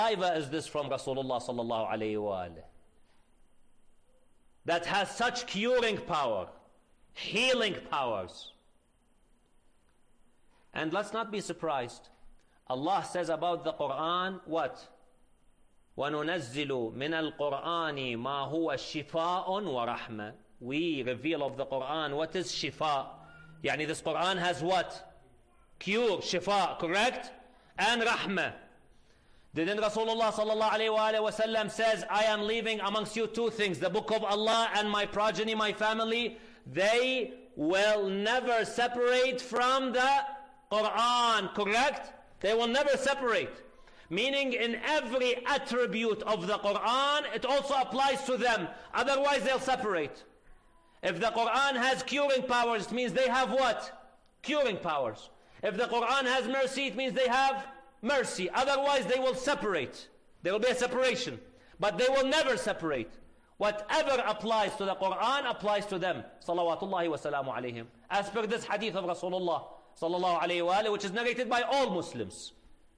saliva is this from Rasulullah sallallahu alayhi wa alayhi, that has such curing power, healing powers? And let's not be surprised. Allah says about the Quran, what? وَنُنَزِّلُ مِنَ الْقُرْآنِ مَا هُوَ شِفَاءٌ وَرَحْمَةٌ. We reveal of the Quran what is shifa. Yani this Quran has what? Cure, shifa, correct? And rahmah. Didn't Rasulullah sallallahu alayhi wa sallam says, I am leaving amongst you two things, the book of Allah and my progeny, my family. They will never separate from the Quran, correct? They will never separate. Meaning in every attribute of the Quran, it also applies to them. Otherwise they'll separate. If the Quran has curing powers, it means they have what? Curing powers. If the Quran has mercy, it means they have mercy. Otherwise they will separate. There will be a separation. But they will never separate. Whatever applies to the Quran applies to them. Salawatullahi wa salamu alayhim. As per this hadith of Rasulullah sallallahu alayhi wa alayhi, which is narrated by all Muslims.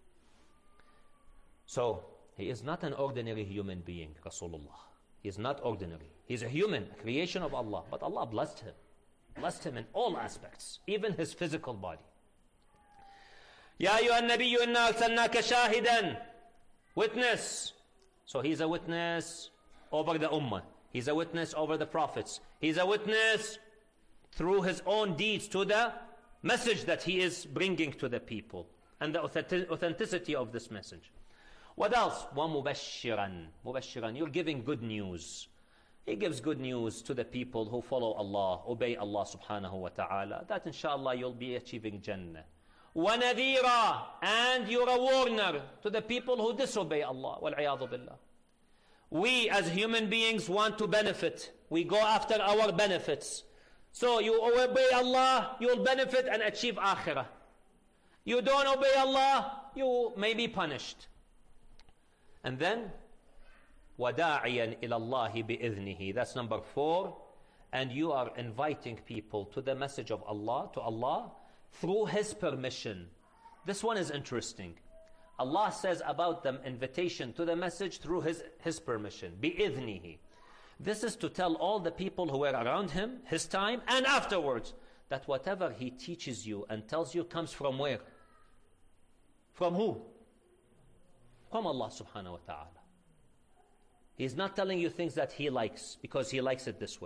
So, he is not an ordinary human being, Rasulullah. He is not ordinary. He is a human, a creation of Allah. But Allah blessed him. Blessed him in all aspects, even his physical body. Ya ayyuhan nabiyyu inna arsalnaka shahidan. Witness. So he's a witness over the ummah. He's a witness over the prophets. He's a witness through his own deeds to the message that he is bringing to the people and the authenticity of this message. What else? وَمُبَشِّرًا. Mubashiran, you're giving good news. He gives good news to the people who follow Allah, obey Allah subhanahu wa ta'ala, that inshallah you'll be achieving Jannah. وَنَذِيرًا. And you're a warner to the people who disobey Allah. وَالْعِيَاذُ بِاللَّهِ. We as human beings want to benefit. We go after our benefits. So you obey Allah, you'll benefit and achieve akhirah. You don't obey Allah, you may be punished. And then, وَدَاعِيًا إِلَى اللَّهِ بِإِذْنِهِ. That's number 4. And you are inviting people to the message of Allah, to Allah, through His permission. This one is interesting. Allah says about them, invitation to the message through His permission. بِإِذْنِهِ. This is to tell all the people who were around Him, His time, and afterwards, that whatever He teaches you and tells you comes from where? From who? From Allah subhanahu wa ta'ala. He's not telling you things that He likes because He likes it this way.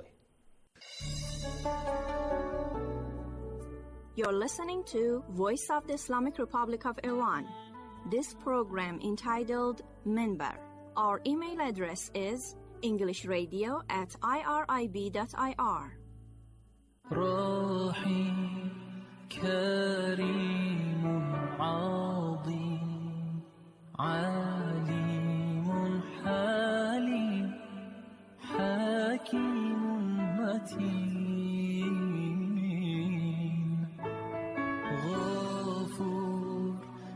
You're listening to Voice of the Islamic Republic of Iran. This program entitled Minbar. Our email address is englishradio@irib.ir. رحيم كريم عظيم عليم حليم حكيم متين غفور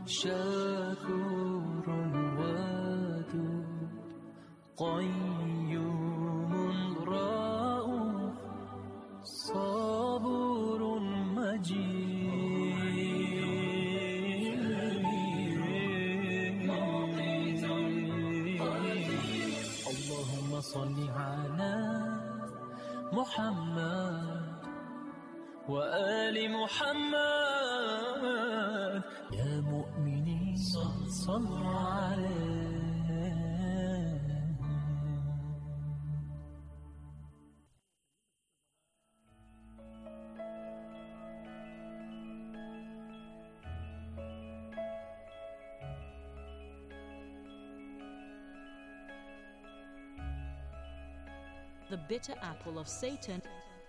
شكور ودود قيوم رؤوف صبور مجيد اللهم صل على محمد وآل محمد يا مؤمنين صلوا عليه. The bitter apple of Satan.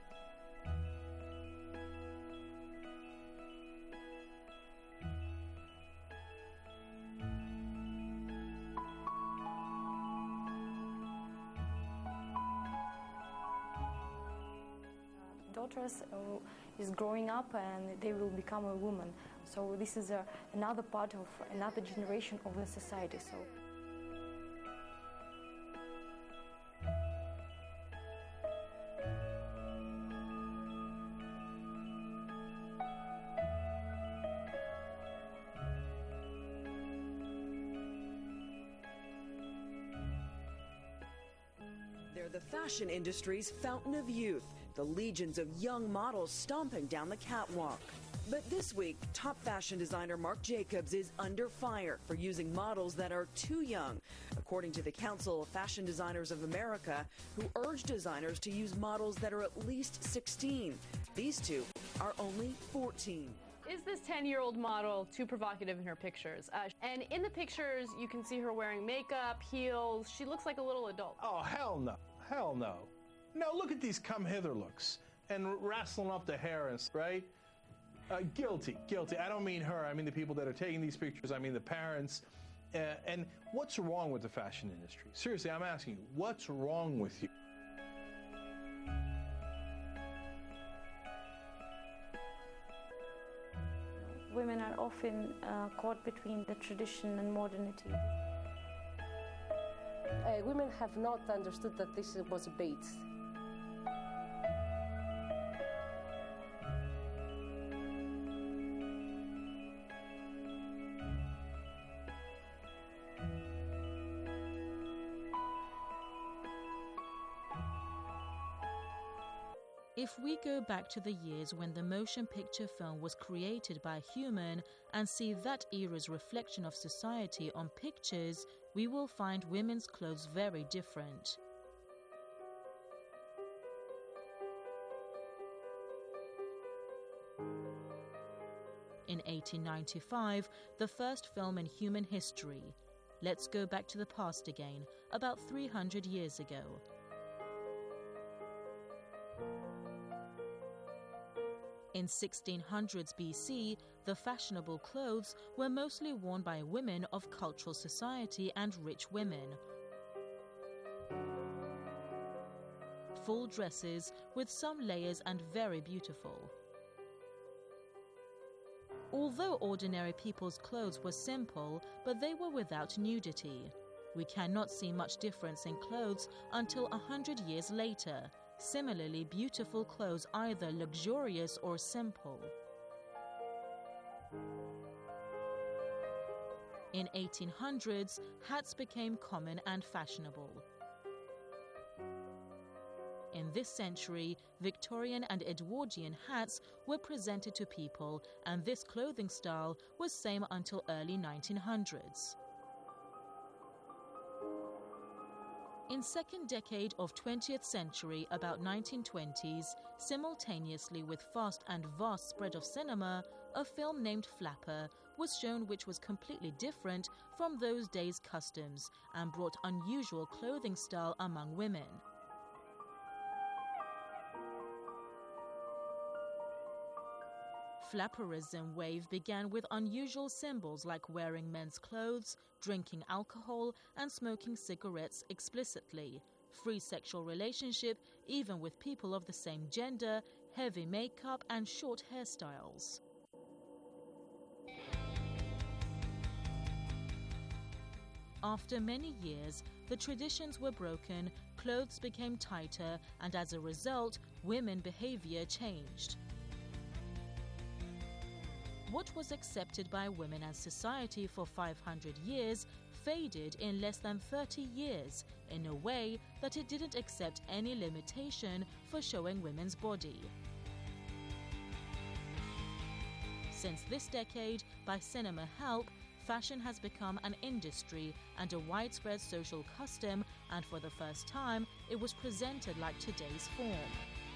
Daughters is growing up and they will become a woman. So this is another part of another generation of the society. So. the fashion industry's fountain of youth, the legions of young models stomping down the catwalk. But this week, top fashion designer Marc Jacobs is under fire for using models that are too young, according to the Council of Fashion Designers of America, who urge designers to use models that are at least 16. These two are only 14. Is this 10-year-old model too provocative in her pictures? And in the pictures, you can see her wearing makeup, heels. She looks like a little adult. Oh, hell no. Hell no. No, look at these come-hither looks and wrestling up the hair, right? Guilty. I don't mean her. I mean the people that are taking these pictures. I mean the parents. And what's wrong with the fashion industry? Seriously, I'm asking you, what's wrong with you? Women are often caught between the tradition and modernity. Women have not understood that this was a bait. If we go back to the years when the motion picture film was created by a human and see that era's reflection of society on pictures, we will find women's clothes very different. In 1895, the first film in human history. Let's go back to the past again, about 300 years ago. In 1600s BC, the fashionable clothes were mostly worn by women of cultural society and rich women. Full dresses with some layers and very beautiful. Although ordinary people's clothes were simple, but they were without nudity. We cannot see much difference in clothes until 100 years later. Similarly, beautiful clothes either luxurious or simple. In 1800s, hats became common and fashionable. In this century, Victorian and Edwardian hats were presented to people, and this clothing style was same until early 1900s. In second decade of 20th century, about 1920s, simultaneously with fast and vast spread of cinema, a film named Flapper was shown which was completely different from those days' customs and brought unusual clothing style among women. Flapperism wave began with unusual symbols like wearing men's clothes, drinking alcohol, and smoking cigarettes explicitly, free sexual relationship even with people of the same gender, heavy makeup, and short hairstyles. After many years, the traditions were broken, clothes became tighter, and as a result, women behavior changed. What was accepted by women and society for 500 years faded in less than 30 years in a way that it didn't accept any limitation for showing women's body. Since this decade, by cinema help, fashion has become an industry and a widespread social custom, and for the first time, it was presented like today's form.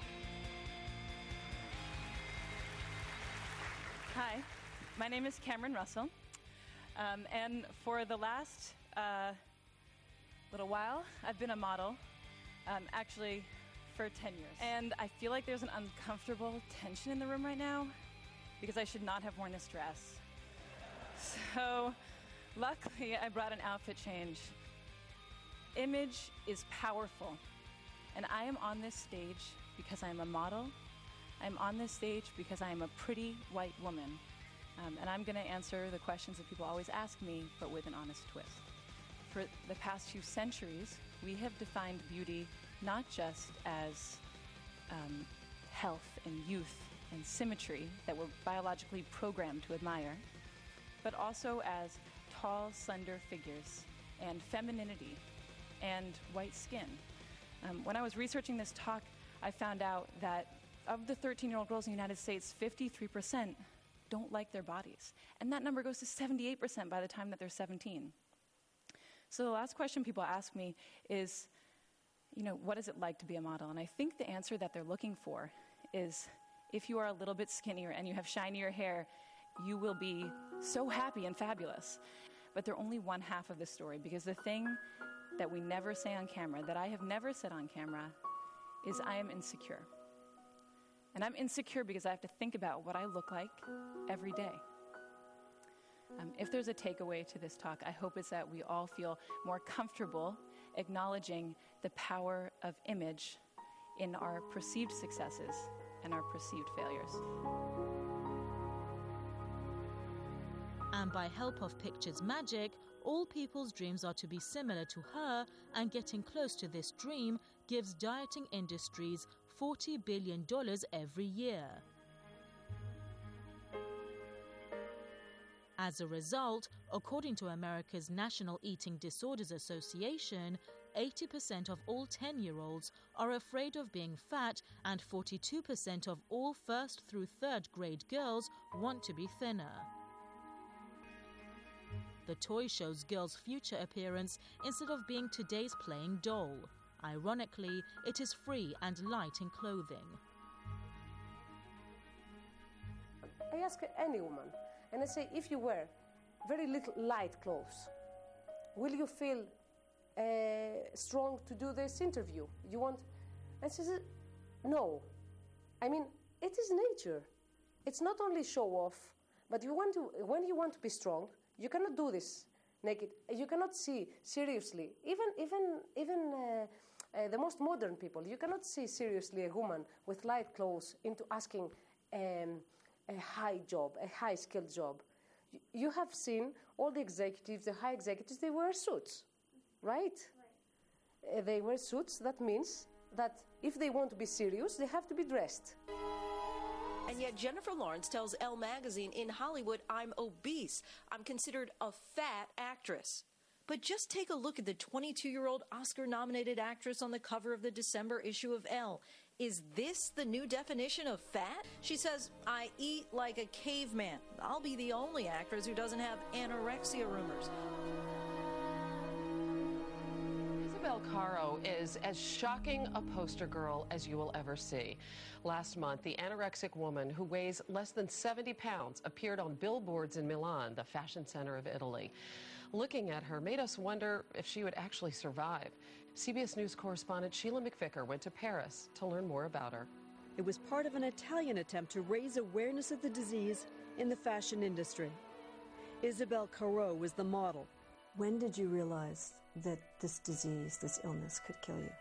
Hi, my name is Cameron Russell, and for the last little while, I've been a model, actually for 10 years. And I feel like there's an uncomfortable tension in the room right now because I should not have worn this dress. So, luckily, I brought an outfit change. Image is powerful, and I am on this stage because I am a model. I'm on this stage because I am a pretty white woman, and I'm going to answer the questions that people always ask me, but with an honest twist. For the past few centuries, we have defined beauty not just as health and youth and symmetry that we're biologically programmed to admire, but also as tall, slender figures and femininity and white skin. When I was researching this talk, I found out that of the 13-year-old girls in the United States, 53% don't like their bodies. And that number goes to 78% by the time that they're 17. So the last question people ask me is, what is it like to be a model? And I think the answer that they're looking for is, if you are a little bit skinnier and you have shinier hair, you will be so happy and fabulous. But they're only one half of the story, because the thing that we never say on camera, that I have never said on camera, is I am insecure. And I'm insecure because I have to think about what I look like every day. If there's a takeaway to this talk, I hope it's that we all feel more comfortable acknowledging the power of image in our perceived successes and our perceived failures. And by help of picture's magic, all people's dreams are to be similar to her, and getting close to this dream gives dieting industries $40 billion every year. As a result, according to America's National Eating Disorders Association, 80% of all 10-year-olds are afraid of being fat, and 42% of all first through third grade girls want to be thinner. The toy shows girls' future appearance instead of being today's playing doll. Ironically, it is free and light in clothing. I ask any woman, and I say, if you wear very little light clothes, will you feel strong to do this interview? You want? And she says, no. I mean, it is nature. It's not only show off, but when you want to be strong, you cannot do this naked. You cannot see seriously. Even the most modern people, you cannot see seriously a woman with light clothes into asking a high job, a high-skilled job. You have seen all the executives, the high executives, they wear suits, right? They wear suits. That means that if they want to be serious, they have to be dressed. And yet Jennifer Lawrence tells Elle magazine, in Hollywood, I'm obese. I'm considered a fat actress. But just take a look at the 22-year-old Oscar-nominated actress on the cover of the December issue of Elle. Is this the new definition of fat? She says, I eat like a caveman. I'll be the only actress who doesn't have anorexia rumors. Isabel Caro is as shocking a poster girl as you will ever see. Last month, the anorexic woman who weighs less than 70 pounds appeared on billboards in Milan, the fashion center of Italy. Looking at her made us wonder if she would actually survive. CBS News correspondent Sheila McVicker went to Paris to learn more about her. It was part of an Italian attempt to raise awareness of the disease in the fashion industry. Isabel Caro was the model. When did you realize that this disease, this illness, could kill you?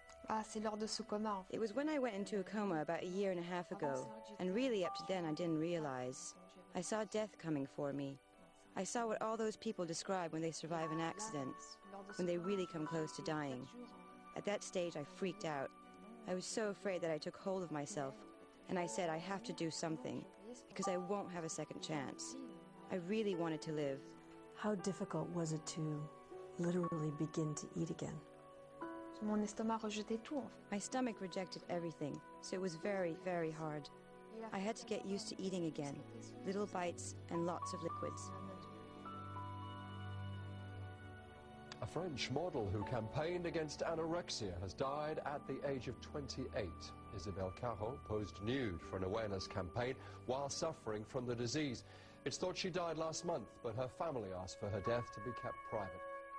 It was when I went into a coma about a year and a half ago, and really up to then I didn't realize. I saw death coming for me. I saw what all those people describe when they survive an accident, when they really come close to dying. At that stage, I freaked out. I was so afraid that I took hold of myself, and I said I have to do something, because I won't have a second chance. I really wanted to live. How difficult was it to literally begin to eat again? My stomach rejected everything, so it was very, very hard. I had to get used to eating again, little bites and lots of liquids. A French model who campaigned against anorexia has died at the age of 28. Isabel Caro posed nude for an awareness campaign while suffering from the disease. It's thought she died last month, but her family asked for her death to be kept private.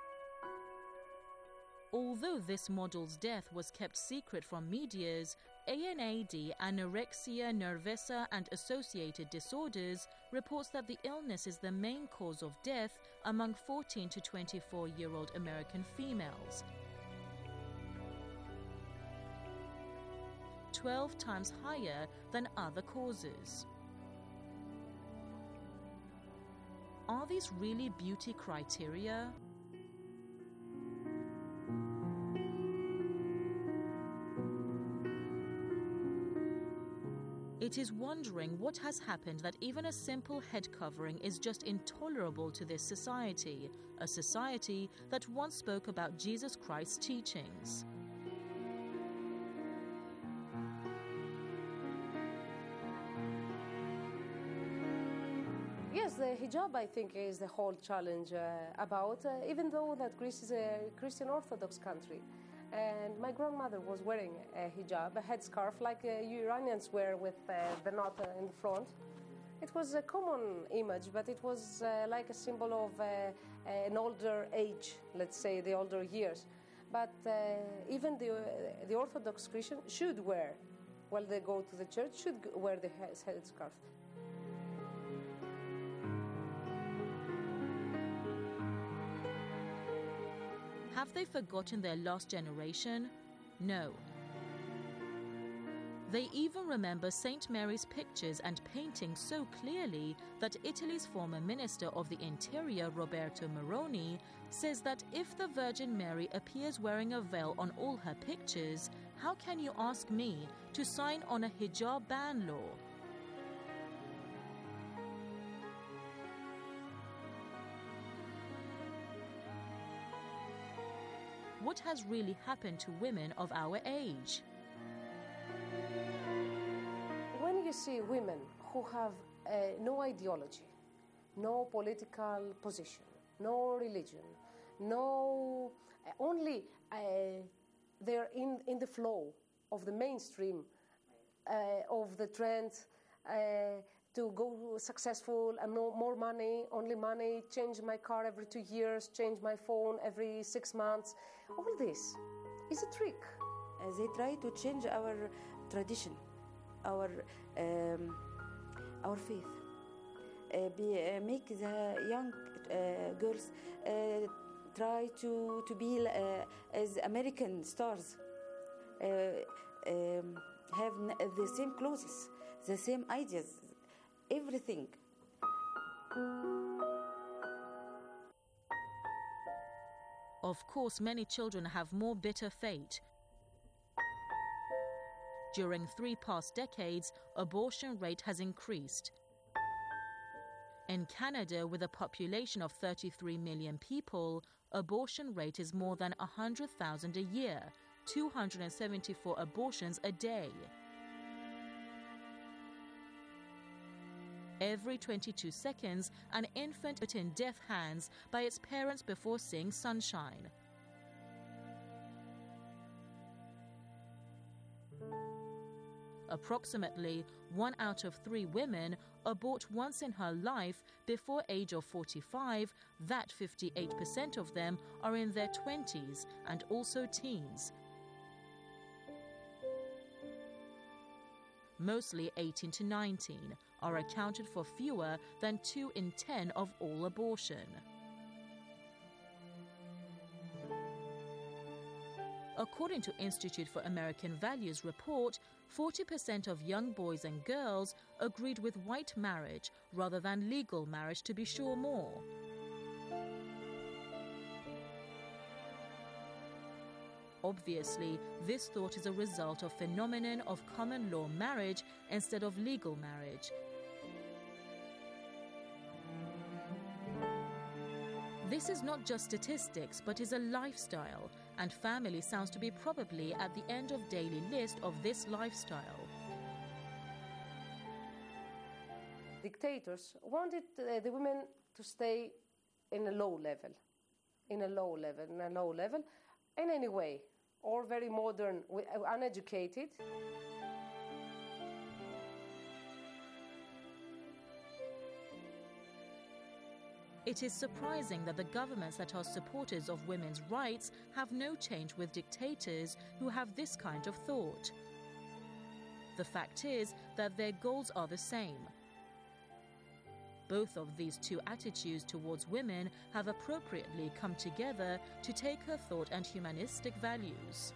Although this model's death was kept secret from medias, ANAD, Anorexia Nervosa and Associated Disorders, reports that the illness is the main cause of death among 14 to 24-year-old American females. 12 times higher than other causes. Are these really beauty criteria? It is wondering what has happened that even a simple head covering is just intolerable to this society, a society that once spoke about Jesus Christ's teachings. the hijab, I think, is the whole challenge even though that Greece is a Christian Orthodox country. And my grandmother was wearing a hijab, a headscarf, like Iranians wear with the knot in the front. It was a common image, but it was like a symbol of an older age, let's say, the older years. But even the Orthodox Christian should wear, while they go to the church, should wear the headscarf. Have they forgotten their lost generation? No. They even remember St. Mary's pictures and paintings so clearly that Italy's former Minister of the Interior, Roberto Moroni, says that if the Virgin Mary appears wearing a veil on all her pictures, how can you ask me to sign on a hijab ban law? What has really happened to women of our age? When you see women who have no ideology, no political position, no religion, only they're in the flow of the mainstream of the trend to go successful and more money, only money, change my car every 2 years, change my phone every 6 months. All this is a trick. They try to change our tradition, our faith. Make the young girls try to be as American stars, have the same clothes, the same ideas, everything. Of course, many children have more bitter fate. During 3 past decades, abortion rate has increased. In Canada, with a population of 33 million people, abortion rate is more than 100,000 a year, 274 abortions a day. Every 22 seconds, an infant put in deaf hands by its parents before seeing sunshine. Approximately 1 out of 3 women abort once in her life before age of 45. That 58% of them are in their 20s and also teens. Mostly 18 to 19, are accounted for fewer than 2 in 10 of all abortion. According to Institute for American Values report, 40% of young boys and girls agreed with white marriage rather than legal marriage, to be sure more. Obviously, this thought is a result of phenomenon of common law marriage instead of legal marriage. This is not just statistics, but is a lifestyle, and family sounds to be probably at the end of daily list of this lifestyle. Dictators wanted the women to stay in a low level, in any way, or very modern, uneducated. It is surprising that the governments that are supporters of women's rights have no change with dictators who have this kind of thought. The fact is that their goals are the same. Both of these two attitudes towards women have appropriately come together to take her thought and humanistic values.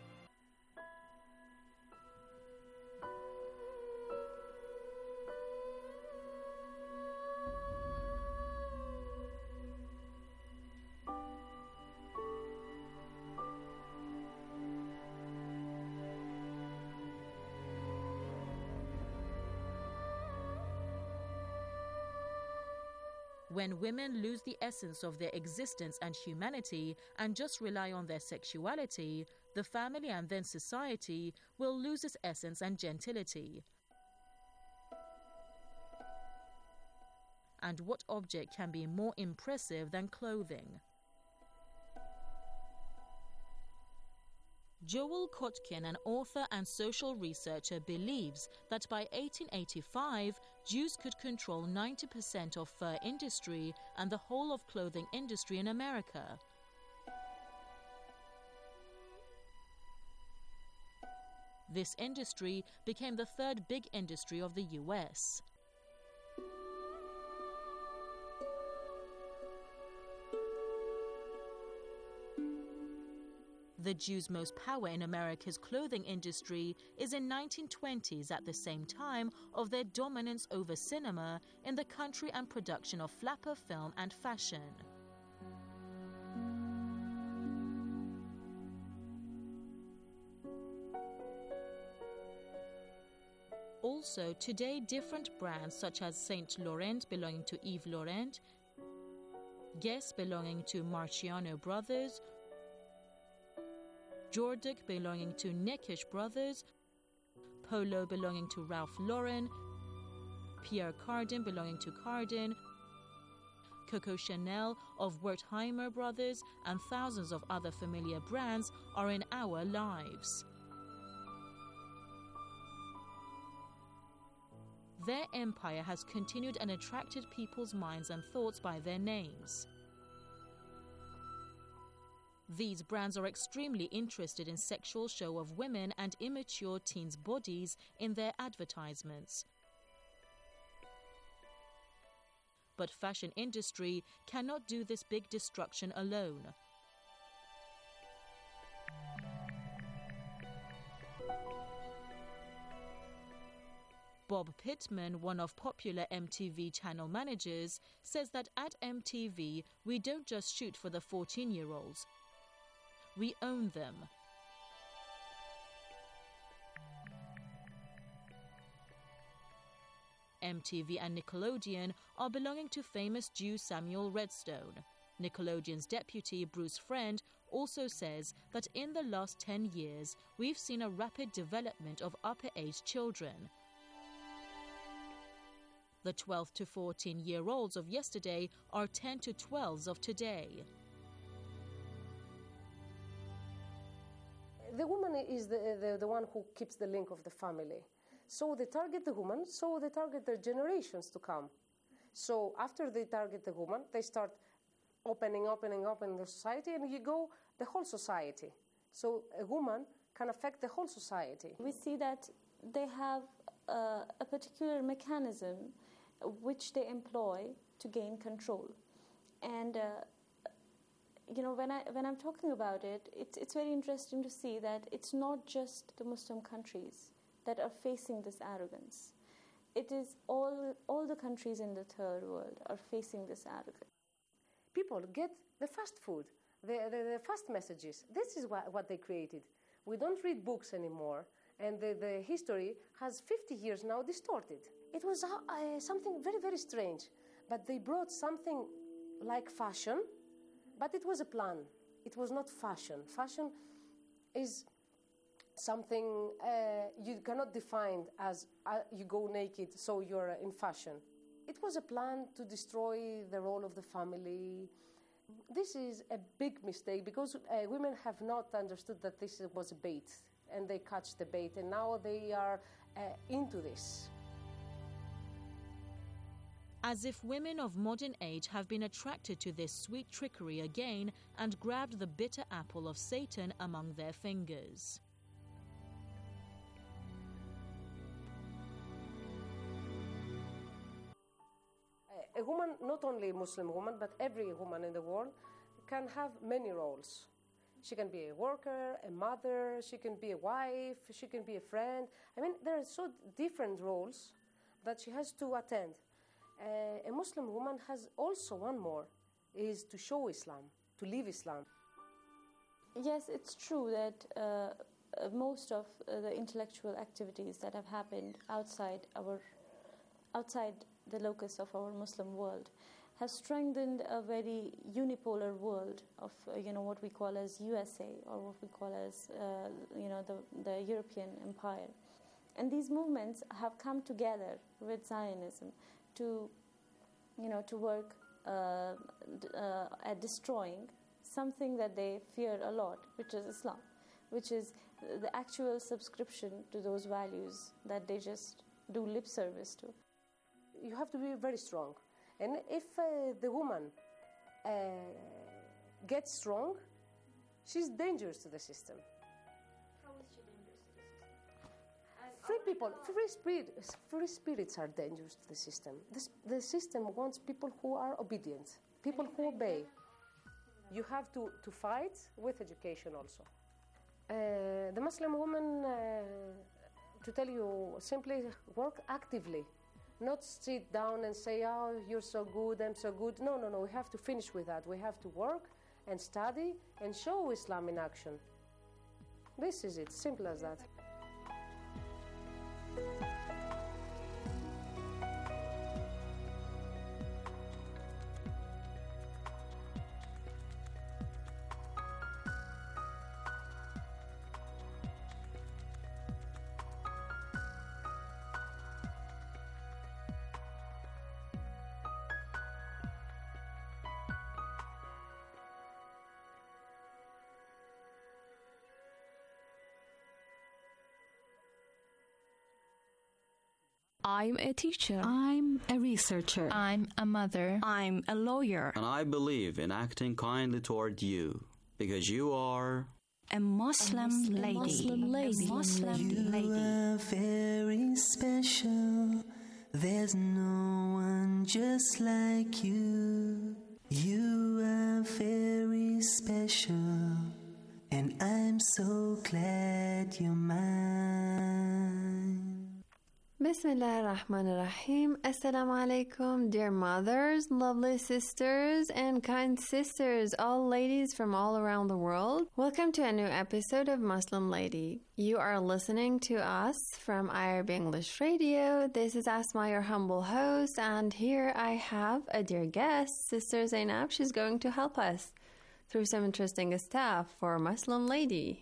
When women lose the essence of their existence and humanity and just rely on their sexuality, the family and then society will lose its essence and gentility. And what object can be more impressive than clothing? Joel Kotkin, an author and social researcher, believes that by 1885, Jews could control 90% of fur industry and the whole of clothing industry in America. This industry became the third big industry of the US. The Jews' most power in America's clothing industry is in 1920s, at the same time of their dominance over cinema in the country and production of flapper film and fashion. Also, today different brands such as Saint Laurent belonging to Yves Laurent, Guess belonging to Marciano Brothers, Jordan belonging to Neckish Brothers, Polo belonging to Ralph Lauren, Pierre Cardin belonging to Cardin, Coco Chanel of Wertheimer Brothers, and thousands of other familiar brands are in our lives. Their empire has continued and attracted people's minds and thoughts by their names. These brands are extremely interested in sexual show of women and immature teens' bodies in their advertisements. But fashion industry cannot do this big destruction alone. Bob Pittman, one of popular MTV channel managers, says that at MTV we don't just shoot for the 14-year-olds. We own them. MTV and Nickelodeon are belonging to famous Jew Samuel Redstone. Nickelodeon's deputy, Bruce Friend, also says that in the last 10 years, we've seen a rapid development of upper-age children. The 12 to 14-year-olds of yesterday are 10 to 12s of today. The woman is the one who keeps the link of the family. So they target the woman, so they target their generations to come. So after they target the woman, they start opening the society, and you go the whole society. So a woman can affect the whole society. We see that they have a particular mechanism which they employ to gain control. And when I'm talking about it, it's very interesting to see that it's not just the Muslim countries that are facing this arrogance. It is all the countries in the third world are facing this arrogance. People get the fast food, the fast messages. This is what they created. We don't read books anymore, and the history has 50 years now distorted. It was something very, very strange, but they brought something like fashion, but it was a plan. It was not fashion. Fashion is something you cannot define as you go naked, so you're in fashion. It was a plan to destroy the role of the family. This is a big mistake because women have not understood that this was a bait, and they catch the bait, and now they are into this. As if women of modern age have been attracted to this sweet trickery again and grabbed the bitter apple of Satan among their fingers. A woman, not only a Muslim woman, but every woman in the world, can have many roles. She can be a worker, a mother, she can be a wife, she can be a friend. I mean, there are so different roles that she has to attend. A Muslim woman has also one more, is to show Islam, to live Islam. Yes, it's true that most of the intellectual activities that have happened outside the locus of our Muslim world have strengthened a very unipolar world of what we call as USA, or what we call as the European empire. And these movements have come together with Zionism to to work at destroying something that they fear a lot, which is Islam, which is the actual subscription to those values that they just do lip service to. You have to be very strong. And if the woman gets strong, she's dangerous to the system. How is she dangerous to the system? Free people, free spirits are dangerous to the system. The system wants people who are obedient, people who obey. You have to fight with education also. The Muslim woman, to tell you simply, work actively. Not sit down and say, oh, you're so good, I'm so good. No, we have to finish with that. We have to work and study and show Islam in action. This is it, simple as that. I'm a teacher. I'm a researcher. I'm a mother. I'm a lawyer. And I believe in acting kindly toward you, because you are a Muslim lady. A Muslim lady. You are very special. There's no one just like you. You are very special, and I'm so glad you're mine. Bismillah ar-Rahman ar-Rahim. Assalamu alaikum, dear mothers, lovely sisters, and kind sisters, all ladies from all around the world. Welcome to a new episode of Muslim Lady. You are listening to us from IRB English Radio. This is Asma, your humble host, and here I have a dear guest, Sister Zainab. She's going to help us through some interesting stuff for Muslim Lady.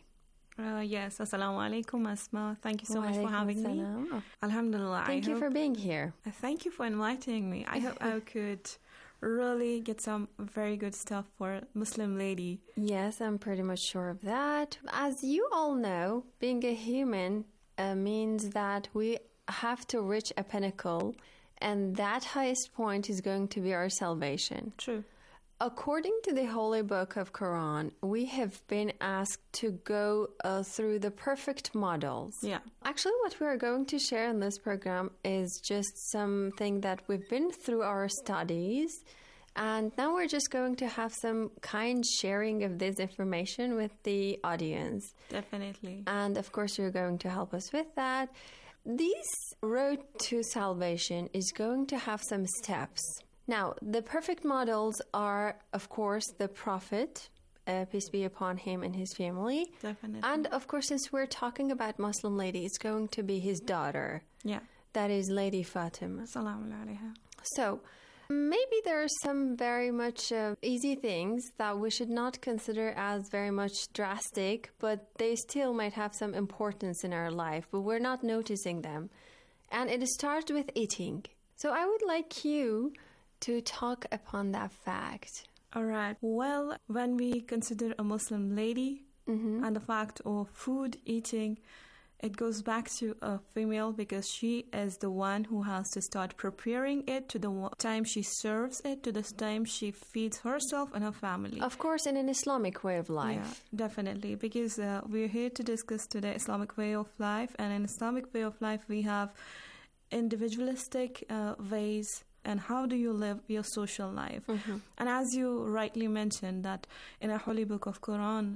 Yes, assalamu alaikum, Asma. Thank you so much for having me. Alhamdulillah. Thank you for being here. Thank you for inviting me. I hope I could really get some very good stuff for Muslim Lady. Yes, I'm pretty much sure of that. As you all know, being a human means that we have to reach a pinnacle, and that highest point is going to be our salvation. True. According to the Holy Book of Quran, we have been asked to go through the perfect models. Yeah. Actually, what we are going to share in this program is just something that we've been through our studies, and now we're just going to have some kind sharing of this information with the audience. Definitely. And of course, you're going to help us with that. This road to salvation is going to have some steps. Now, the perfect models are, of course, the Prophet, peace be upon him and his family. Definitely. And, of course, since we're talking about Muslim Lady, it's going to be his daughter. Yeah. That is Lady Fatima. Salamu alayha. So, maybe there are some very much easy things that we should not consider as very much drastic, but they still might have some importance in our life, but we're not noticing them. And it starts with eating. So I would like you to talk upon that fact. All right. Well, when we consider a Muslim lady and the fact of food eating, it goes back to a female because she is the one who has to start preparing it to the time she serves it, to the time she feeds herself and her family. Of course, in an Islamic way of life. Yeah, definitely. Because we're here to discuss today Islamic way of life. And in Islamic way of life, we have individualistic ways. And how do you live your social life? And as you rightly mentioned, that in a holy book of Quran,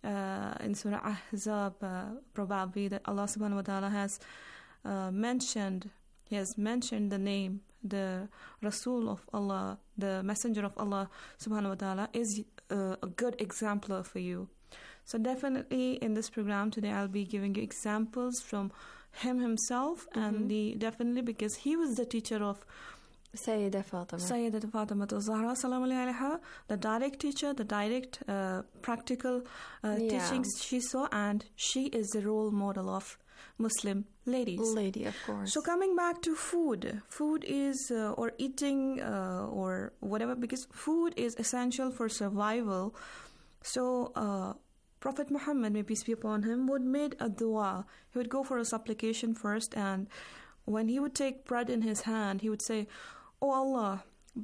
in Surah Ahzab, probably that Allah subhanahu wa ta'ala has mentioned the name, the Rasul of Allah, the Messenger of Allah subhanahu wa ta'ala is a good exemplar for you. So definitely in this program today, I'll be giving you examples from him himself, and definitely because he was the teacher of Sayyidah Fatima Zahra, salamu alayha, the direct teacher, the direct practical teachings she saw, and she is the role model of Muslim ladies. Lady, of course. So coming back to food is, or eating or whatever, because food is essential for survival. So Prophet Muhammad, may peace be upon him, would make a dua. He would go for a supplication first, and when he would take bread in his hand, he would say, "O Allah,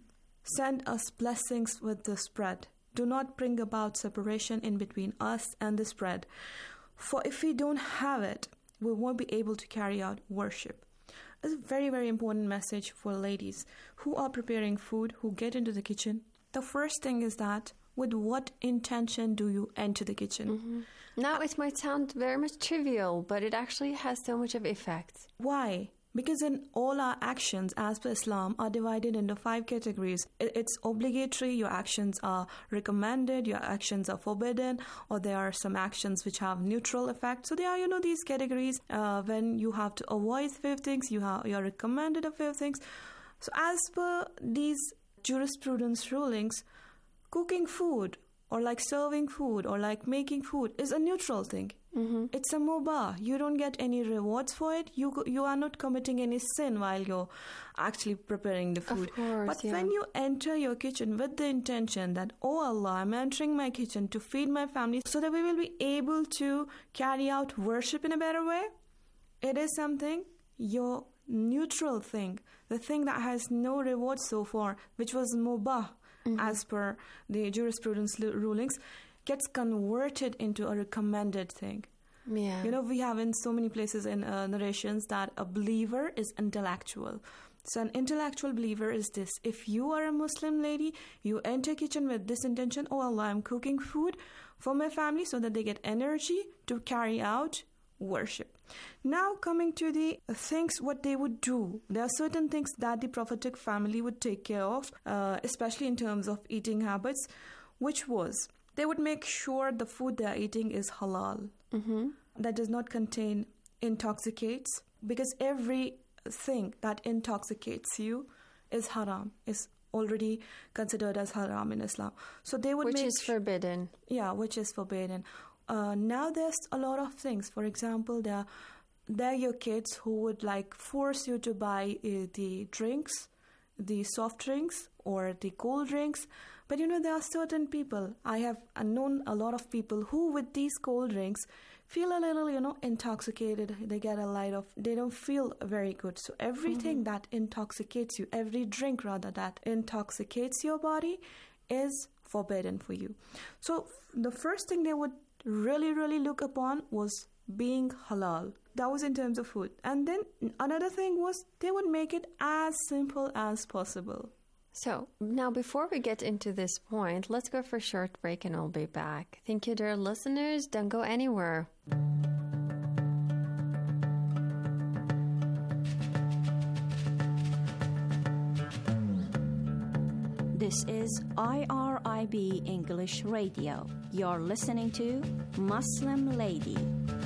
send us blessings with this bread. Do not bring about separation in between us and this bread. For if we don't have it, we won't be able to carry out worship." It's a very, very important message for ladies who are preparing food, who get into the kitchen. The first thing is that, with what intention do you enter the kitchen? Mm-hmm. Now, it might sound very much trivial, but it actually has so much of effect. Why? Because in all our actions, as per Islam, are divided into 5 categories. It's obligatory, your actions are recommended, your actions are forbidden, or there are some actions which have neutral effect. So there are, these categories. When you have to avoid 5 things, you're recommended a 5 things. So as per these jurisprudence rulings, cooking food or like serving food or like making food is a neutral thing. Mm-hmm. It's a mubah. You don't get any rewards for it. You are not committing any sin while you're actually preparing the food. Of course, but when you enter your kitchen with the intention that, "Oh Allah, I'm entering my kitchen to feed my family so that we will be able to carry out worship in a better way," it is something, your neutral thing, the thing that has no reward so far, which was mubah, as per the jurisprudence rulings, gets converted into a recommended thing. Yeah. We have in so many places in narrations that a believer is intellectual. So an intellectual believer is this: if you are a Muslim lady, you enter kitchen with this intention, "Oh Allah, I'm cooking food for my family so that they get energy to carry out worship." Now coming to the things what they would do. There are certain things that the prophetic family would take care of, especially in terms of eating habits, which was, they would make sure the food they are eating is halal. Mm-hmm. That does not contain intoxicates, because everything that intoxicates you is haram, is already considered as haram in Islam. So they would which is forbidden. Yeah, which is forbidden. Now there's a lot of things. For example, there are your kids who would like force you to buy the drinks, the soft drinks or the cold drinks. But there are certain people, I have known a lot of people who with these cold drinks feel a little, intoxicated. They get they don't feel very good. So everything that intoxicates you, every drink rather that intoxicates your body is forbidden for you. So the first thing they would really, really look upon was being halal. That was in terms of food. And then another thing was they would make it as simple as possible. So now before we get into this point, let's go for a short break and I'll be back. Thank you, dear listeners. Don't go anywhere. This is IRIB English Radio. You're listening to Muslim Lady.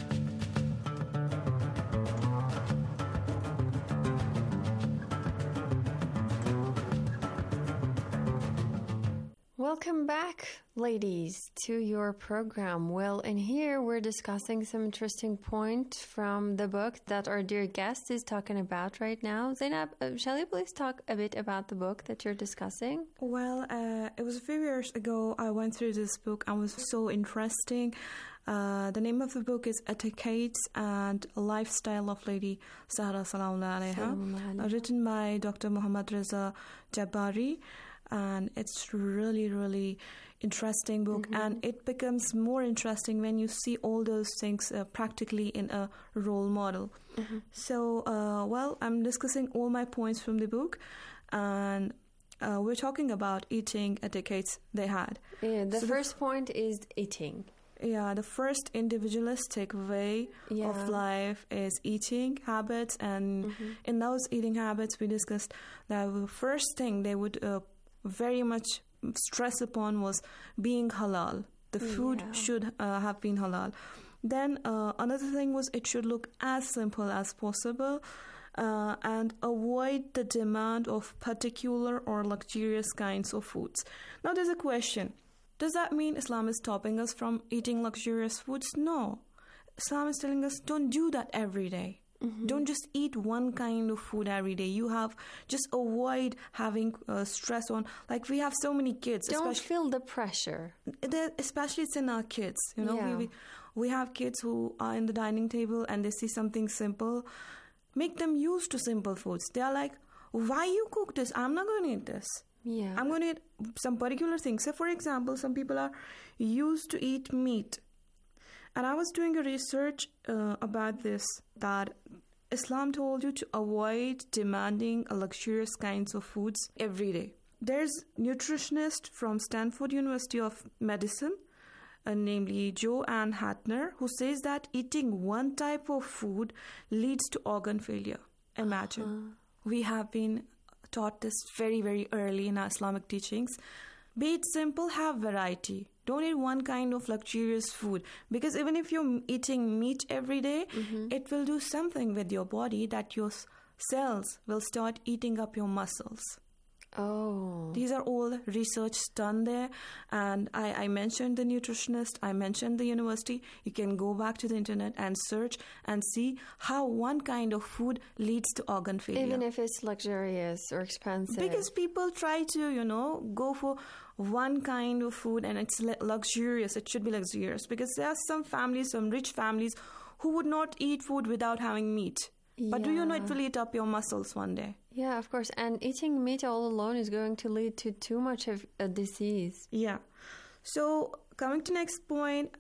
Welcome back, ladies, to your program. Well, in here we're discussing some interesting points from the book that our dear guest is talking about right now. Zainab, shall you please talk a bit about the book that you're discussing? Well, it was a few years ago I went through this book and it was so interesting. The name of the book is Etiquettes and Lifestyle of Lady Zahra Salamullah Alaiha, written by Dr. Muhammad Reza Jabari. And it's really, really interesting book. Mm-hmm. And it becomes more interesting when you see all those things practically in a role model. Mm-hmm. So, I'm discussing all my points from the book. And we're talking about eating etiquettes they had. Yeah, the first point is eating. Yeah, the first individualistic way of life is eating habits. And in those eating habits, we discussed that the first thing they would very much stress upon was being halal. The food should have been halal. Then another thing was it should look as simple as possible and avoid the demand of particular or luxurious kinds of foods. Now there's a question. Does that mean Islam is stopping us from eating luxurious foods? No. Islam is telling us don't do that every day. Don't just eat one kind of food every day. You have just avoid having stress on. Like we have so many kids. Don't feel the pressure. Especially it's in our kids. You know, Yeah. we have kids who are in the dining table and they see something simple. Make them used to simple foods. They are like, why you cook this? I'm not going to eat this. Yeah. I'm going to eat some particular things. So, for example, some people are used to eat meat. And I was doing a research about this, that Islam told you to avoid demanding luxurious kinds of foods every day. There's a nutritionist from Stanford University of Medicine, namely Joanne Hatner, who says that eating one type of food leads to organ failure. Imagine. We have been taught this very, very early in our Islamic teachings. Be it simple, have variety. Don't eat one kind of luxurious food, because even if you're eating meat every day, it will do something with your body that your cells will start eating up your muscles. Oh. These are all research done there. And I mentioned the nutritionist, I mentioned the university. You can go back to the internet and search and see how one kind of food leads to organ failure. Even if it's luxurious or expensive. Because people try to, go for one kind of food and it's luxurious. It should be luxurious. Because there are some families, some rich families, who would not eat food without having meat. But do you know it will eat up your muscles one day? Yeah, of course. And eating meat all alone is going to lead to too much of a disease. Yeah. So coming to next point,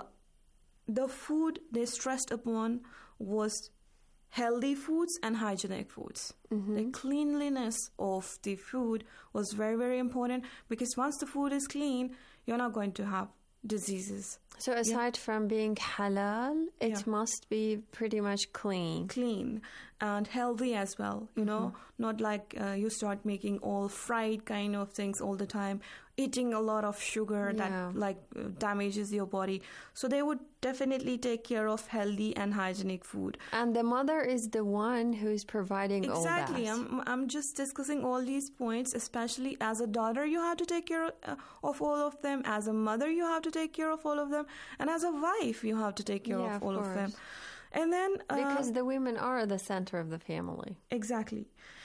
the food they stressed upon was healthy foods and hygienic foods. The cleanliness of the food was very, very important, because once the food is clean, you're not going to have diseases. So aside from being halal, it must be pretty much clean. Clean and healthy as well, not like you start making all fried kind of things all the time, eating a lot of sugar that damages your body. So they would definitely take care of healthy and hygienic food. And the mother is the one who is providing all that. Exactly. I'm just discussing all these points, especially as a daughter, you have to take care of all of them. As a mother, you have to take care of all of them. And as a wife, you have to take care of all of them. And then because the women are the center of the family. Exactly.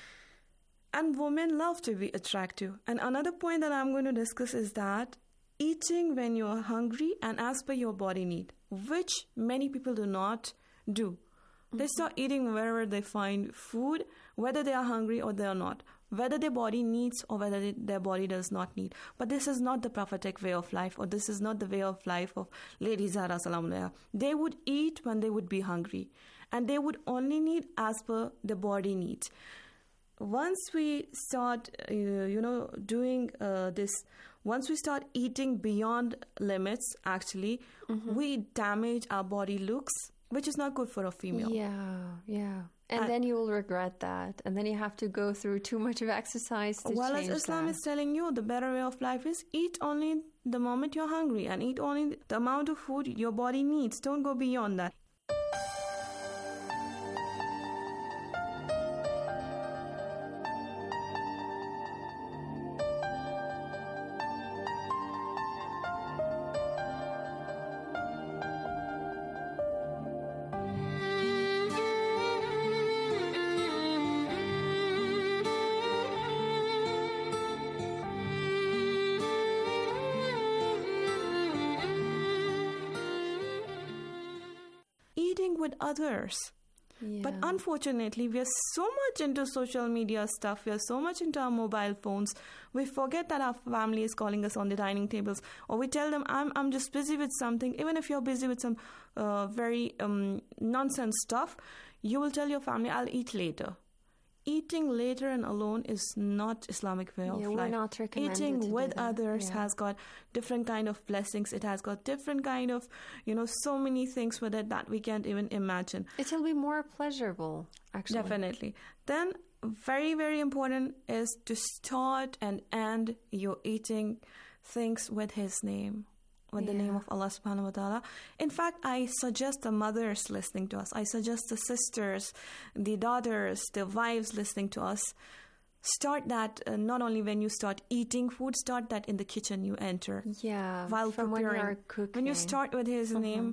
And women love to be attractive. And another point that I'm going to discuss is that eating when you're hungry and as per your body need, which many people do not do. They start eating wherever they find food, whether they are hungry or they are not, whether their body needs or whether their body does not need. But this is not the prophetic way of life, or this is not the way of life of Lady Zahra salam alaiha. They would eat when they would be hungry, and they would only need as per the body needs. Once we start, doing this, once we start eating beyond limits, actually, we damage our body looks, which is not good for a female. Yeah. And then you will regret that. And then you have to go through too much of exercise to change as Islam is telling you, the better way of life is eat only the moment you're hungry and eat only the amount of food your body needs. Don't go beyond that. With others. But unfortunately, we are so much into social media stuff, we are so much into our mobile phones, we forget that our family is calling us on the dining tables, or we tell them, I'm just busy with something. Even if you're busy with some very nonsense stuff, you will tell your family, I'll eat later. Eating later and alone is not Islamic way of life. We're not recommended Eating with others Yeah. has got different kind of blessings. It has got different kind of, so many things with it that we can't even imagine. It will be more pleasurable, actually. Definitely. Then, very, very important is to start and end your eating things with His name. With the name of Allah subhanahu wa ta'ala. In fact, I suggest the mothers listening to us, I suggest the sisters, the daughters, the wives listening to us, start that not only when you start eating food, start that in the kitchen you enter. Yeah, while from preparing. when you are cooking. When you start with His name,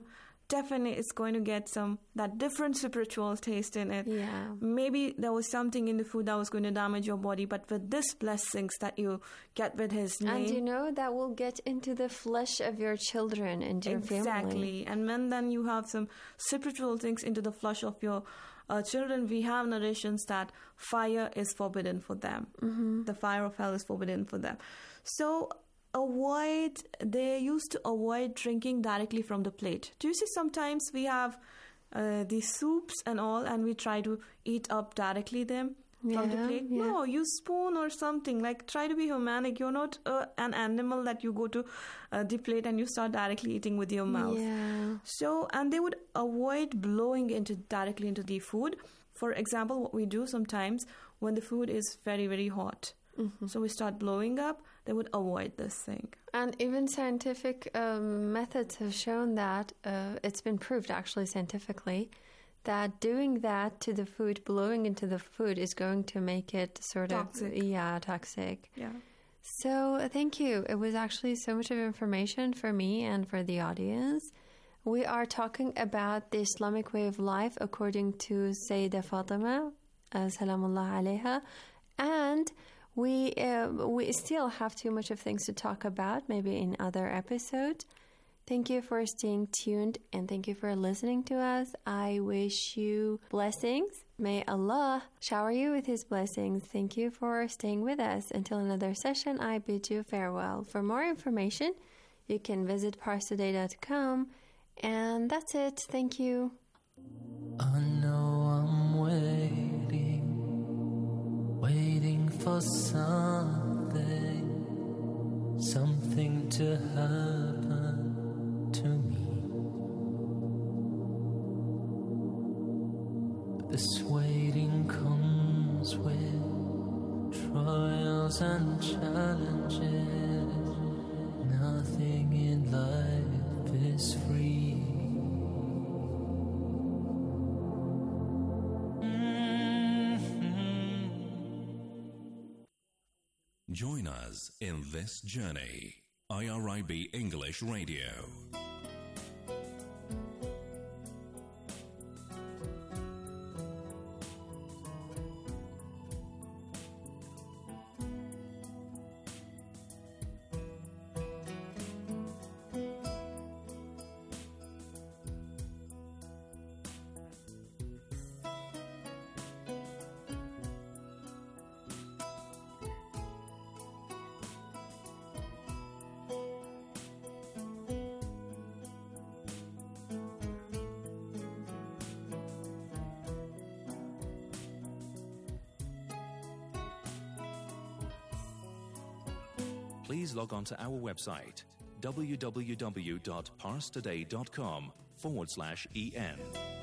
definitely it's going to get that different spiritual taste in it. Yeah. Maybe there was something in the food that was going to damage your body, but with these blessings that you get with His name, and that will get into the flesh of your children and your family. Exactly. And when then you have some spiritual things into the flesh of your children, we have narrations that fire is forbidden for them. Mm-hmm. The fire of hell is forbidden for them. So they used to avoid drinking directly from the plate. Do you see sometimes we have these soups and all, and we try to eat up directly from the plate? Yeah. No, use spoon or something. Like, try to be humanic. You're not an animal that you go to the plate and you start directly eating with your mouth. Yeah. So, and they would avoid blowing directly into the food. For example, what we do sometimes when the food is very, very hot. Mm-hmm. So we start blowing up, they would avoid this thing. And even scientific methods have shown that, it's been proved actually scientifically, that doing that to the food, blowing into the food, is going to make it toxic. Toxic. Yeah. So thank you. It was actually so much of information for me and for the audience. We are talking about the Islamic way of life according to Sayyidah Fatima, salamullah alayha, and we still have too much of things to talk about, maybe in other episodes. Thank you for staying tuned, and thank you for listening to us. I wish you blessings. May Allah shower you with His blessings. Thank you for staying with us. Until another session, I bid you farewell. For more information, you can visit parstoday.com. And that's it. Thank you. I know I'm waiting for something to happen to me. This waiting comes with trials and challenges. Nothing in life is free. Join us in this journey. IRIB English Radio. Please log on to our website, www.parstoday.com/EN.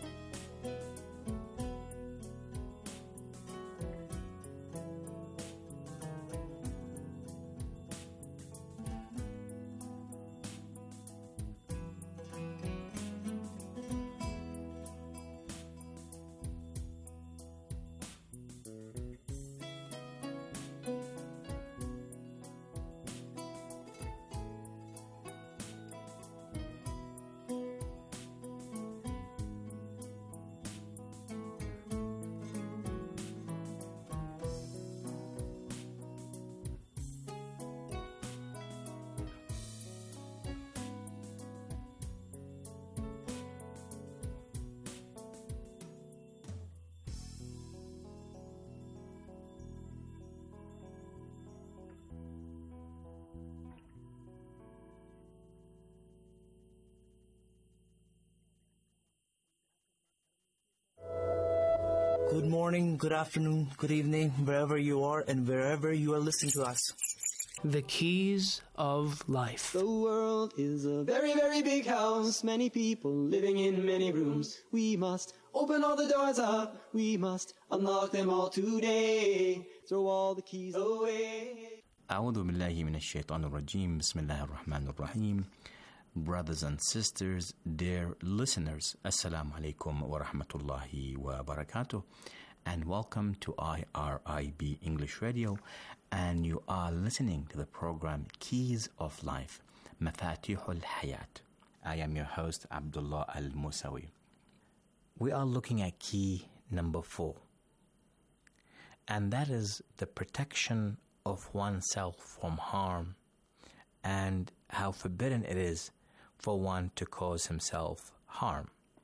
Good morning, good afternoon, good evening, wherever you are and wherever you are listening to us. The keys of life. The world is a very, very big house. Many people living in many rooms. We must open all the doors up. We must unlock them all today. Throw all the keys away. أعوذ بالله من الشيطان الرجيم. بسم الله الرحمن الرحيم. Brothers and sisters, dear listeners, Assalamu alaikum wa rahmatullahi wa barakatuh, and welcome to IRIB English Radio, and you are listening to the program Keys of Life, Mafatihul Hayat. I am your host, Abdullah Al-Musawi. We are looking at key number 4, and that is the protection of oneself from harm and how forbidden it is for one to cause himself harm.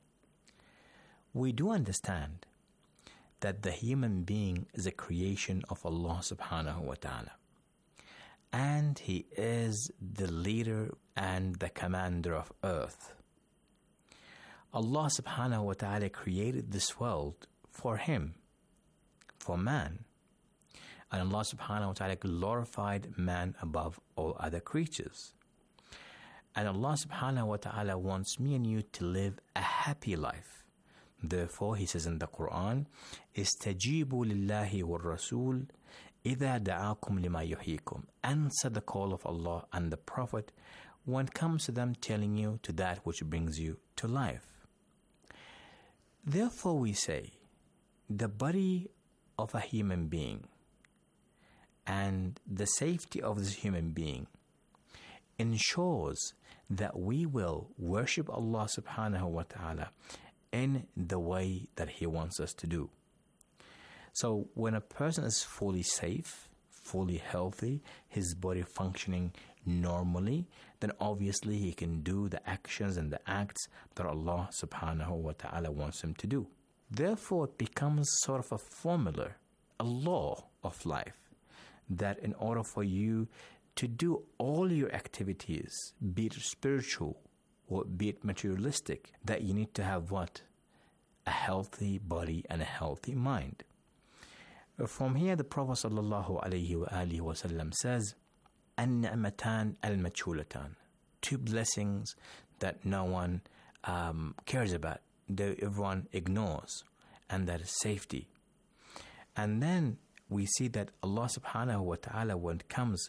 We do understand that the human being is a creation of Allah subhanahu wa ta'ala, and he is the leader and the commander of earth. Allah subhanahu wa ta'ala created this world for him, for man. And Allah subhanahu wa ta'ala glorified man above all other creatures. And Allah subhanahu wa ta'ala wants me and you to live a happy life. Therefore, he says in the Quran, "Istajibu lillahi wa rasul idha da'akum lima yuhyikum." Answer the call of Allah and the Prophet when it comes to them telling you to that which brings you to life. Therefore, we say, the body of a human being and the safety of this human being ensures that we will worship Allah subhanahu wa ta'ala in the way that he wants us to do. So when a person is fully safe, fully healthy, his body functioning normally, then obviously he can do the actions and the acts that Allah subhanahu wa ta'ala wants him to do. Therefore, it becomes sort of a formula, a law of life, that in order for you to do all your activities, be it spiritual or be it materialistic, that you need to have what? A healthy body and a healthy mind. From here, the Prophet sallallahu alaihi wasallam says, "An-ni'matan al-machulatan," 2 blessings that no one cares about, that everyone ignores, and that is safety. And then we see that Allah subhanahu wa ta'ala, when it comes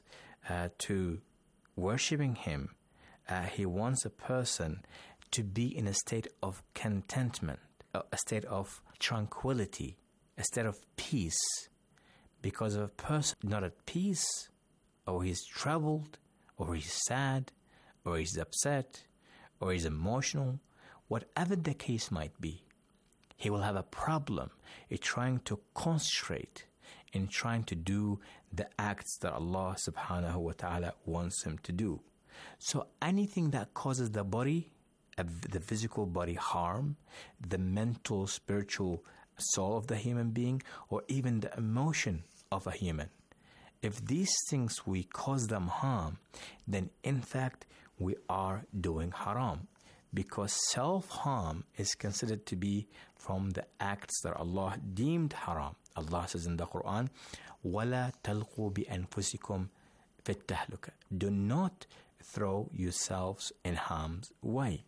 to worshipping him, he wants a person to be in a state of contentment, a state of tranquility, a state of peace. Because if a person not at peace, or he's troubled, or he's sad, or he's upset, or he's emotional, whatever the case might be, he will have a problem in trying to concentrate, in trying to do the acts that Allah subhanahu wa ta'ala wants him to do. So anything that causes the body, the physical body harm, the mental, spiritual soul of the human being, or even the emotion of a human, if these things we cause them harm, then in fact we are doing haram, because self-harm is considered to be from the acts that Allah deemed haram. Allah says in the Quran, وَلَا تَلْقُوا بِأَنفُسِكُمْ فِي التَّهْلُكَةِ. Do not throw yourselves in harm's way.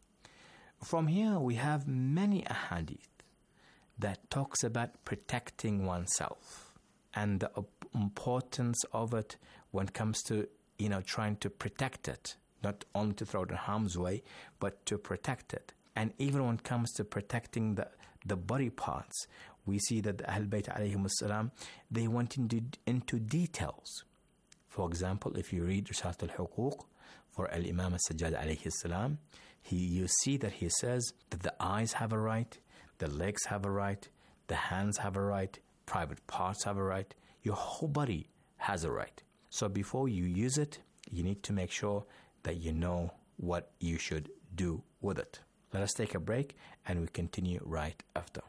From here we have many ahadith that talks about protecting oneself and the importance of it when it comes to, trying to protect it, not only to throw it in harm's way, but to protect it. And even when it comes to protecting the body parts, we see that the Ahl Bayt alayhim as-salam, they went into details. For example, if you read Rishat al-Huquq for Al-Imam al-Sajjad alayhi salam, you see that he says that the eyes have a right, the legs have a right, the hands have a right, private parts have a right, your whole body has a right. So before you use it, you need to make sure that you know what you should do with it. Let us take a break and we continue right after.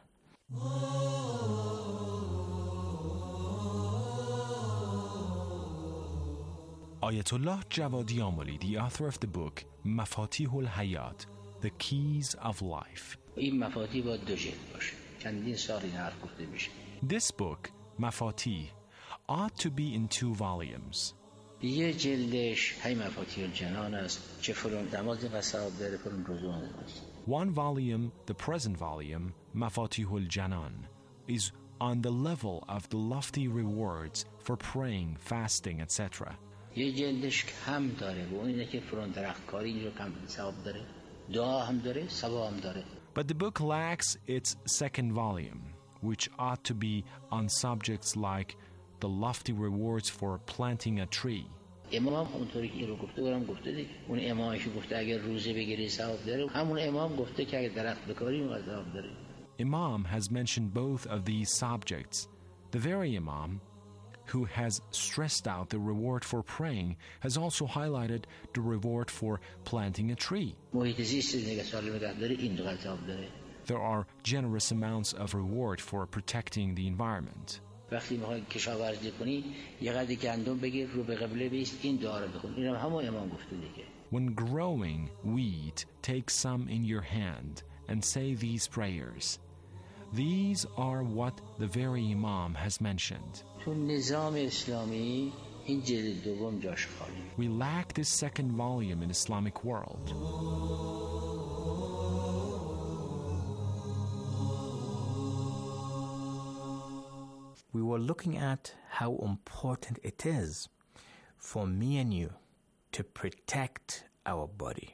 Ayatollah Javadi Amoli, the author of the book Mafatihul Hayat, The Keys of Life. This book, Mafatih, ought to be in 2 volumes. One volume, the present volume, Mafatihul Janan, is on the level of the lofty rewards for praying, fasting, etc. But the book lacks its second volume, which ought to be on subjects like the lofty rewards for planting a tree, امام اونطوری که این رو گفته برام گفته دیگه اون امامش گفته اگر روزه بگیری ثواب داره همون امام گفته که اگر درخت بکاری اون ثواب داره. Imam has mentioned both of these subjects. The very Imam who has stressed out the reward for praying has also highlighted the reward for planting a tree. There are generous amounts of reward for protecting the environment. وقتی میخوای کشاورزی کنی یه قدری گندم بگیر رو به قبله بیست این دعا رو بخون. اینم همون امام گفته دیگه. When growing wheat, take some in your hand and say these prayers. These are what the very Imam has mentioned. تو نظام اسلامی این جلد دوم جاش خالی. We lack this second volume in Islamic world. We were looking at how important it is for me and you to protect our body,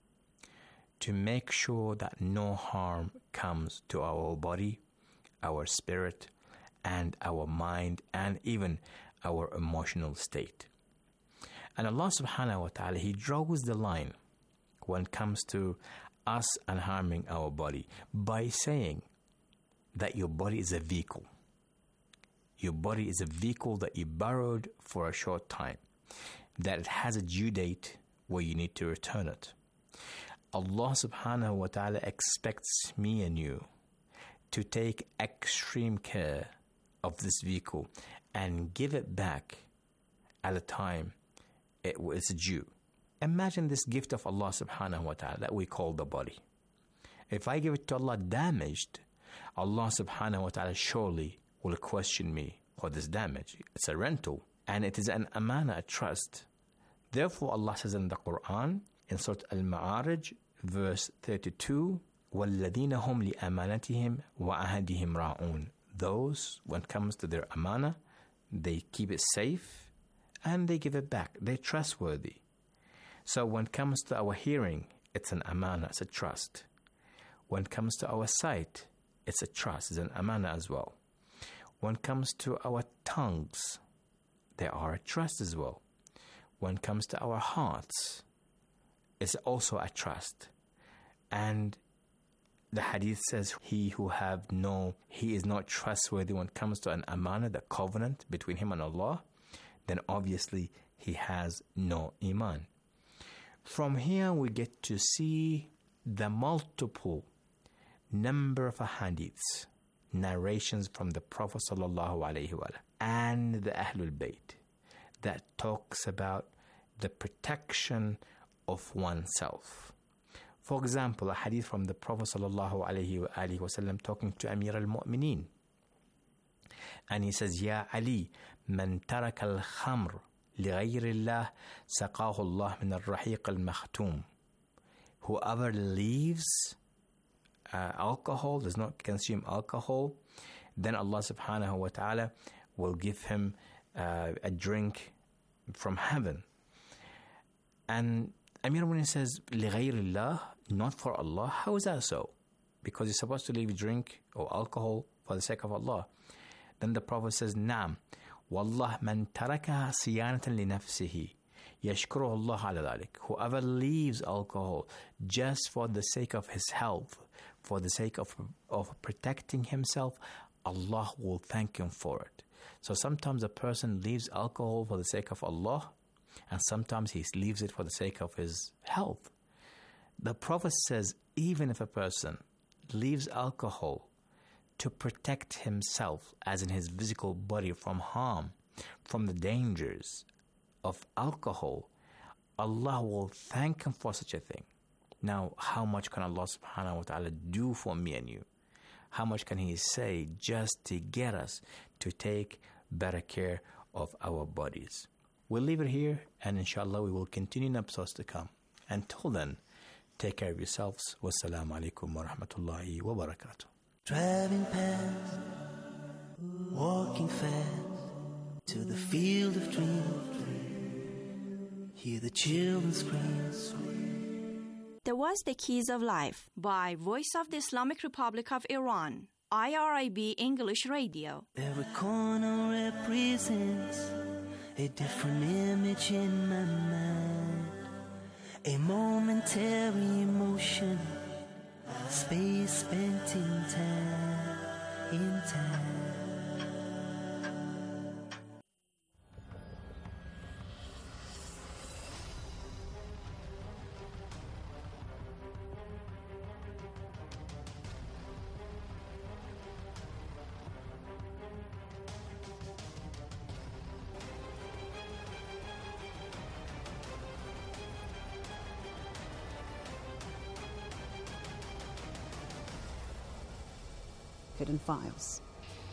to make sure that no harm comes to our body, our spirit, and our mind, and even our emotional state. And Allah subhanahu wa ta'ala, He draws the line when it comes to us and harming our body by saying that your body is a vehicle. Your body is a vehicle that you borrowed for a short time, that it has a due date where you need to return it. Allah subhanahu wa ta'ala expects me and you to take extreme care of this vehicle and give it back at a time it was due. Imagine this gift of Allah subhanahu wa ta'ala that we call the body. If I give it to Allah damaged, Allah subhanahu wa ta'ala surely will question me for this damage. It's a rental and it is an amana, a trust. Therefore Allah says in the Quran in Surah Al-Ma'arij verse 32, وَالَّذِينَ هُمْ لِأَمَانَتِهِمْ وَعَهَدِهِمْ رَاعُونَ. Those, when it comes to their amana, they keep it safe and they give it back. They're trustworthy. So when it comes to our hearing, it's an amana, it's a trust. When it comes to our sight, it's a trust, it's an amana as well. When it comes to our tongues, they are a trust as well. When it comes to our hearts, it's also a trust. And the hadith says, he is not trustworthy when it comes to an amana, the covenant between him and Allah, then obviously he has no iman. From here we get to see the multiple number of hadiths, narrations from the Prophet ﷺ and the Ahlul Bayt that talks about the protection of oneself. For example, a hadith from the Prophet ﷺ talking to Amir al-Mu'mineen, and he says, Ya Ali, man taraka al-khamr لغير الله سقاه الله من الرحيق المختوم. Whoever leaves alcohol, does not consume alcohol, then Allah subhanahu wa ta'ala will give him a drink from heaven. And Amir al-Mu'minin says, لغير الله, not for Allah. How is that so? Because you're supposed to leave drink or alcohol for the sake of Allah. Then the Prophet says, نعم والله من تركها صيانة لنفسه يشكره الله على ذلك. Whoever leaves alcohol just for the sake of his health, for the sake of protecting himself, Allah will thank him for it. So sometimes a person leaves alcohol for the sake of Allah, and sometimes he leaves it for the sake of his health. The Prophet says, even if a person leaves alcohol to protect himself, as in his physical body, from harm, from the dangers of alcohol, Allah will thank him for such a thing. Now, how much can Allah subhanahu wa ta'ala do for me and you? How much can He say just to get us to take better care of our bodies? We'll leave it here, and inshallah we will continue in episodes to come. Until then, take care of yourselves. Wassalamu alaikum wa rahmatullahi wa barakatuh. Driving past, walking fast to the field of dreams. Hear the children scream. There was The Keys of Life by Voice of the Islamic Republic of Iran, IRIB English Radio. Every corner represents a different image in my mind, a momentary emotion, space spent in time. Hidden Files.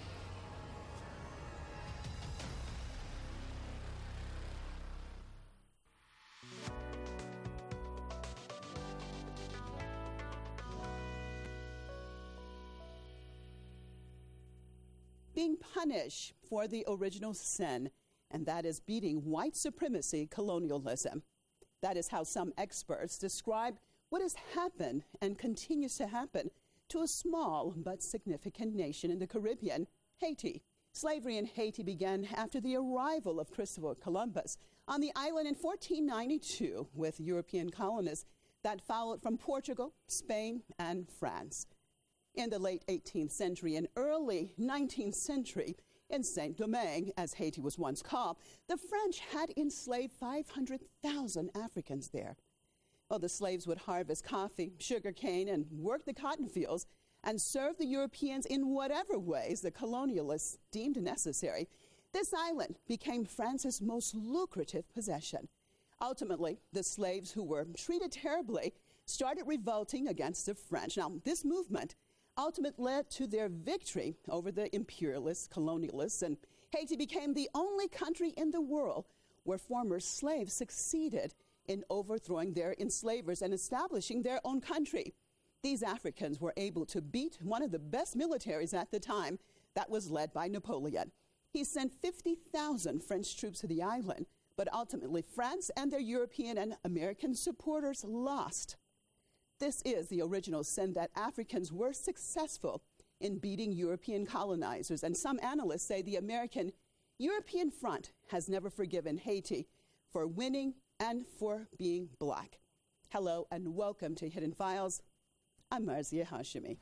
Being punished for the original sin, and that is beating white supremacy colonialism. That is how some experts describe what has happened and continues to happen to a small but significant nation in the Caribbean, Haiti. Slavery in Haiti began after the arrival of Christopher Columbus on the island in 1492 with European colonists that followed from Portugal, Spain, and France. In the late 18th century and early 19th century, in Saint-Domingue, as Haiti was once called, the French had enslaved 500,000 Africans there. Well, the slaves would harvest coffee, sugar cane, and work the cotton fields and serve the Europeans in whatever ways the colonialists deemed necessary. This island became France's most lucrative possession. Ultimately, the slaves who were treated terribly started revolting against the French. Now, this movement ultimately led to their victory over the imperialists, colonialists, and Haiti became the only country in the world where former slaves succeeded in overthrowing their enslavers and establishing their own country. These Africans were able to beat one of the best militaries at the time that was led by Napoleon. He sent 50,000 French troops to the island, but ultimately France and their European and American supporters lost. This is the original sin that Africans were successful in beating European colonizers, and some analysts say the American-European front has never forgiven Haiti for winning and for being black. Hello and welcome to Hidden Files. I'm Marzia Hashimi.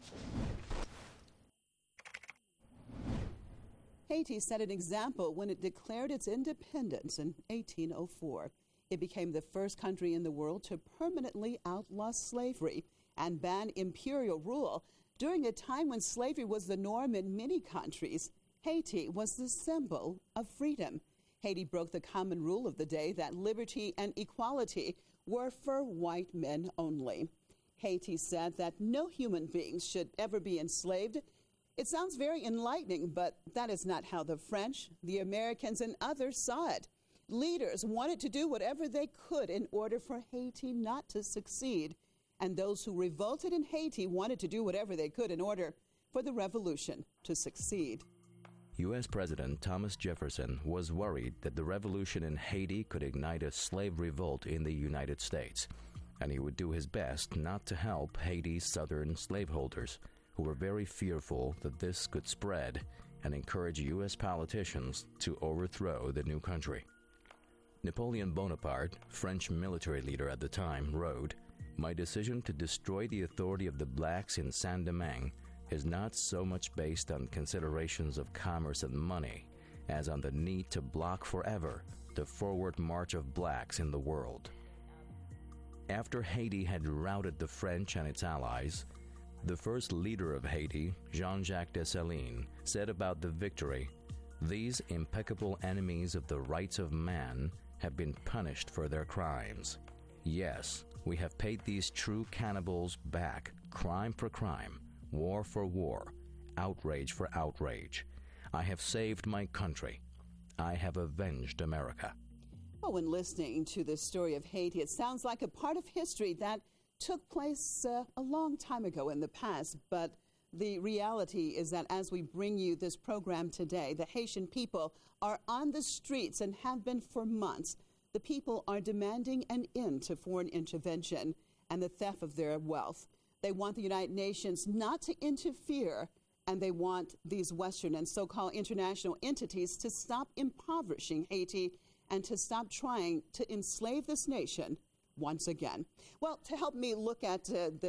Haiti set an example when it declared its independence in 1804. It became the first country in the world to permanently outlaw slavery and ban imperial rule. During a time when slavery was the norm in many countries, Haiti was the symbol of freedom. Haiti broke the common rule of the day that liberty and equality were for white men only. Haiti said that no human beings should ever be enslaved. It sounds very enlightening, but that is not how the French, the Americans, and others saw it. Leaders wanted to do whatever they could in order for Haiti not to succeed, and those who revolted in Haiti wanted to do whatever they could in order for the revolution to succeed. U.S. President Thomas Jefferson was worried that the revolution in Haiti could ignite a slave revolt in the United States, and he would do his best not to help Haiti's southern slaveholders, who were very fearful that this could spread and encourage U.S. politicians to overthrow the new country. Napoleon Bonaparte, French military leader at the time, wrote, "My decision to destroy the authority of the blacks in Saint-Domingue is not so much based on considerations of commerce and money as on the need to block forever the forward march of blacks in the world." After Haiti had routed the French and its allies, the first leader of Haiti, Jean-Jacques Dessalines, said about the victory, "These impeccable enemies of the rights of man have been punished for their crimes. Yes, we have paid these true cannibals back, crime for crime, war for war, outrage for outrage. I have saved my country. I have avenged America." Well, when listening to the story of Haiti, it sounds like a part of history that took place a long time ago in the past. But the reality is that as we bring you this program today, the Haitian people are on the streets and have been for months. The people are demanding an end to foreign intervention and the theft of their wealth. They want the United Nations not to interfere, and they want these Western and so-called international entities to stop impoverishing Haiti and to stop trying to enslave this nation once again. Well, to help me look at